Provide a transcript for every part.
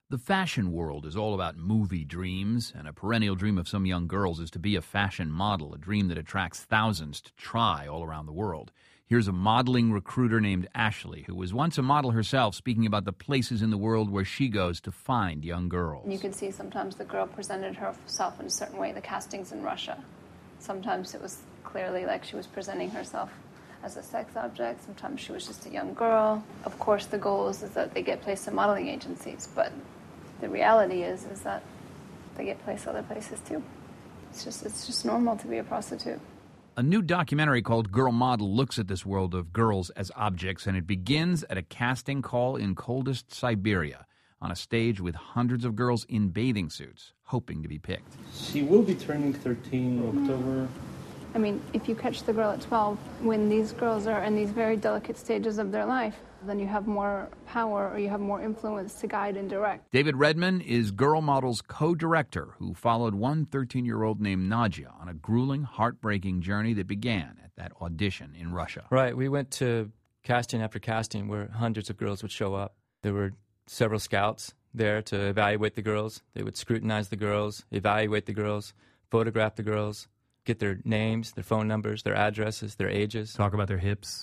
The fashion world is all about movie dreams, and a perennial dream of some young girls is to be a fashion model, a dream that attracts thousands to try all around the world. Here's a modeling recruiter named Ashley, who was once a model herself, speaking about the places in the world where she goes to find young girls. You could see sometimes the girl presented herself in a certain way, the castings in Russia. Sometimes it was clearly like she was presenting herself as a sex object. Sometimes she was just a young girl. Of course, the goal is that they get placed in modeling agencies, but the reality is that they get placed other places too. It's just normal to be a prostitute. A new documentary called Girl Model looks at this world of girls as objects, and it begins at a casting call in coldest Siberia, on a stage with hundreds of girls in bathing suits, hoping to be picked. She will be turning 13 in October. I mean, if you catch the girl at 12, when these girls are in these very delicate stages of their life, then you have more power or you have more influence to guide and direct. David Redman is Girl Model's co-director, who followed one 13-year-old named Nadia on a grueling, heartbreaking journey that began at that audition in Russia. Right. We went to casting after casting where hundreds of girls would show up. There were several scouts there to evaluate the girls. They would scrutinize the girls, evaluate the girls, photograph the girls, get their names, their phone numbers, their addresses, their ages. Talk about their hips,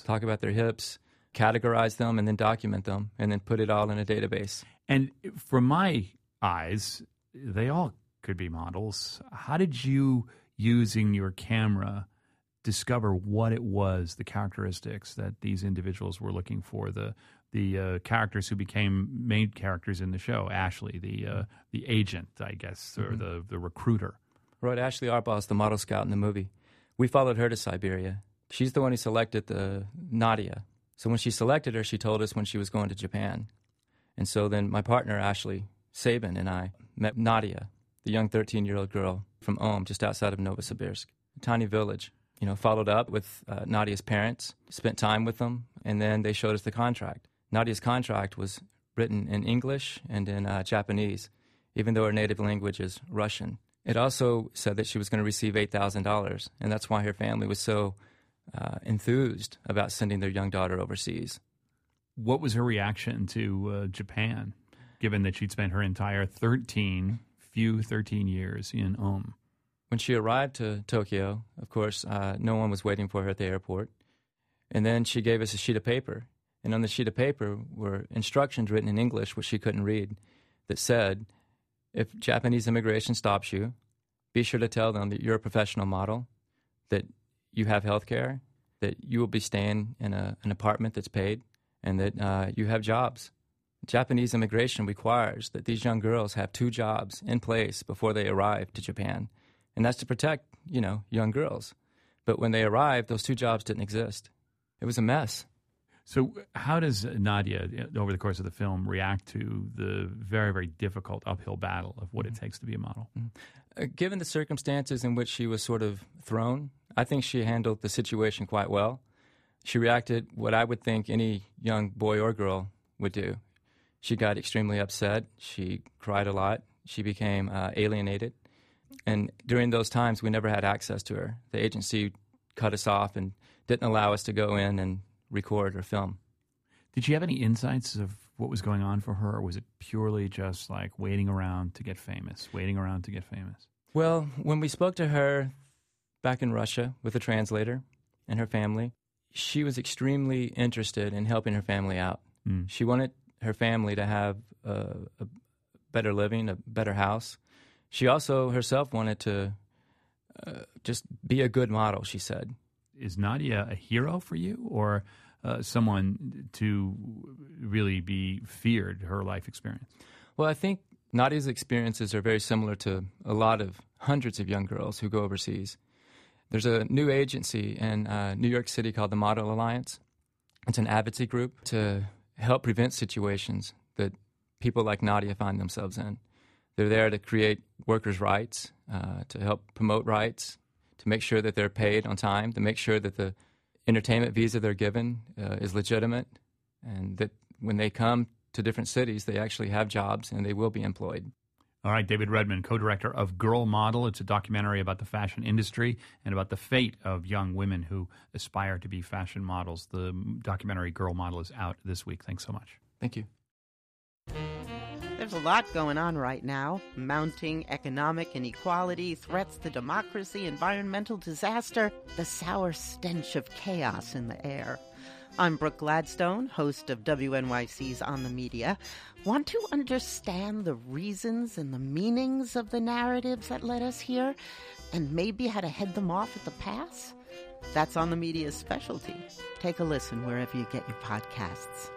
categorize them, and then document them, and then put it all in a database. And from my eyes, they all could be models. How did you, using your camera, discover what it was, the characteristics that these individuals were looking for, the characters who became main characters in the show, Ashley, the agent, I guess, or the recruiter? Right, Ashley Arbaugh is the model scout in the movie. We followed her to Siberia. She's the one who selected the Nadia. So when she selected her, she told us when she was going to Japan. And so then my partner, Ashley Sabin, and I met Nadia, the young 13-year-old girl from Om, just outside of Novosibirsk, a tiny village. Followed up with Nadia's parents, spent time with them, and then they showed us the contract. Nadia's contract was written in English and in Japanese, even though her native language is Russian. It also said that she was going to receive $8,000, and that's why her family was so enthused about sending their young daughter overseas. What was her reaction to Japan, given that she'd spent her entire 13 years in Om? When she arrived to Tokyo, of course, no one was waiting for her at the airport. And then she gave us a sheet of paper. And on the sheet of paper were instructions written in English, which she couldn't read, that said, if Japanese immigration stops you, be sure to tell them that you're a professional model, that you have health care, that you will be staying in an apartment that's paid, and that you have jobs. Japanese immigration requires that these young girls have 2 jobs in place before they arrive to Japan. And that's to protect, young girls. But when they arrived, those 2 jobs didn't exist. It was a mess. So how does Nadia, over the course of the film, react to the very, very difficult uphill battle of what it takes to be a model? Given the circumstances in which she was sort of thrown, I think she handled the situation quite well. She reacted what I would think any young boy or girl would do. She got extremely upset. She cried a lot. She became alienated. And during those times, we never had access to her. The agency cut us off and didn't allow us to go in and record or film. Did she have any insights of what was going on for her, or was it purely just like waiting around to get famous? Well, when we spoke to her back in Russia with a translator and her family, she was extremely interested in helping her family out. She wanted her family to have a better living, a better house. She also herself wanted to just be a good model, she said. Is Nadia a hero for you, or someone to really be feared, her life experience? Well, I think Nadia's experiences are very similar to a lot of hundreds of young girls who go overseas. There's a new agency in New York City called the Model Alliance. It's an advocacy group to help prevent situations that people like Nadia find themselves in. They're there to create workers' rights, to help promote rights, to make sure that they're paid on time, to make sure that the entertainment visa they're given is legitimate, and that when they come to different cities, they actually have jobs and they will be employed. All right, David Redman, co-director of Girl Model. It's a documentary about the fashion industry and about the fate of young women who aspire to be fashion models. The documentary Girl Model is out this week. Thanks so much. Thank you. There's a lot going on right now. Mounting economic inequality, threats to democracy, environmental disaster, the sour stench of chaos in the air. I'm Brooke Gladstone, host of WNYC's On the Media. Want to understand the reasons and the meanings of the narratives that led us here, and maybe how to head them off at the pass? That's On the Media's specialty. Take a listen wherever you get your podcasts.